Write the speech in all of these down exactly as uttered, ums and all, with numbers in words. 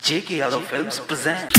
J K Yadav Films present.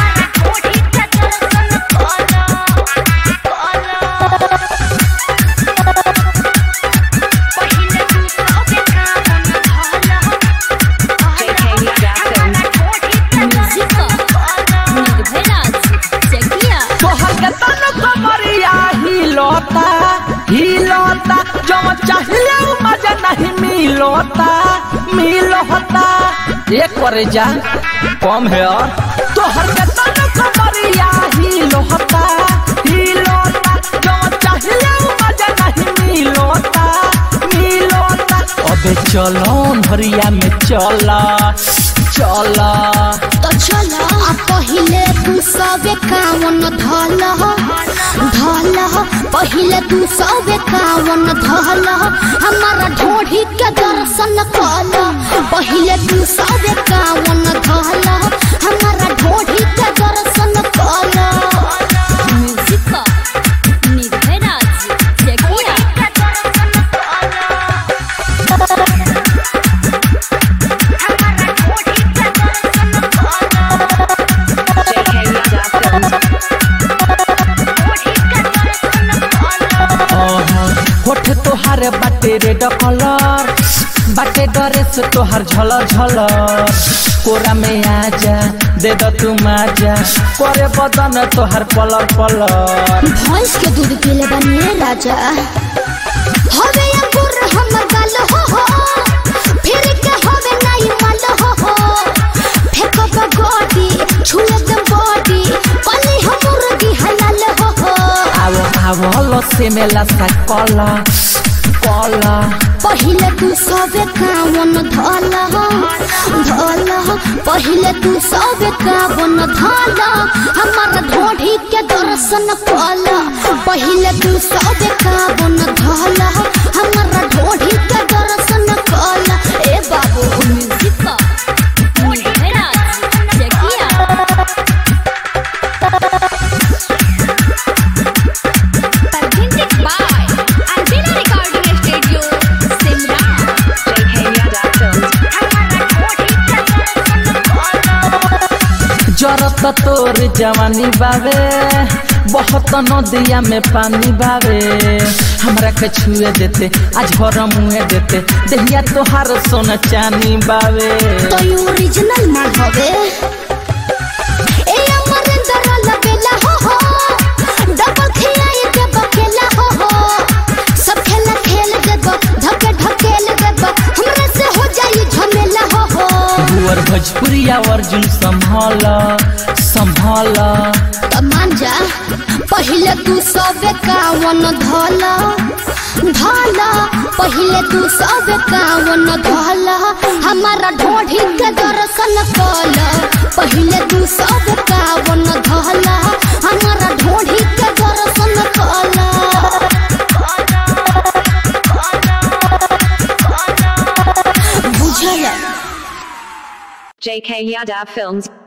हिलोता हिलोता जो चाहिए मजा नहीं मिलोता मिलोता एक करे जा कम है और तो हर बेतन कमरिया हिलोता हिलोता जो चाहिए मजा नहीं मिलोता मिलोता अबे चलो भरिया में चला चला तो चला पहिले तू सबे कावन धल धल पहिले तू सबे कावन धल हमारा ढोढ़ी के दर्शन कल पहिले तू सबे कावन धल हमारा ढोढ़ी के दर्शन कल होठ तोहार बाटे रेड कलर बाटे ड्रेस तोहार झलर झलर कोरा में आजा दे दो तू माजा करे बदन तोहार पलर पलर भैंस के दूध पीले बनिए राजा हवे अंकुर हमर गाल हो हो फिर के हवे नहीं माल हो हो फेकब गोटी छुए दे बॉडी पली हम मुर्गी हलाल हो हो आवो आवो लसे मेला सा कला कला पहिले तू सबे कावन धल धल पहिले तू सबे कावन धल हमारा ढोढ़ी के दर्शन कल पहिले तू सबे कावन धल हमारा ढोढ़ी के दर्शन कल ए बाबू जरत तोर जवानी बावे बहुत नदिया में पानी बावे हमरा के छुए देते आज घर मुँहे देते दहिया तोहार सोना चानी बावे तो यू ओरिजिनल माल हवे ए अमर दरल बेला हो हो डबल खियाए के बकेला हो हो सब खेला खेल देब धके ढकेल देब हमरे से हो जाई झमेला हो हो बुअर भोजपुरिया अर्जुन संभाल संभाल तो मान जा पहिले तू सबे कावन धल धल पहिले तू सबे कावन धल हमारा ढोढ़ी के दर्शन कल पहिले तू सबे कावन धल हमारा ढोढ़ी के दर्शन कल बुझल J K Yadav Films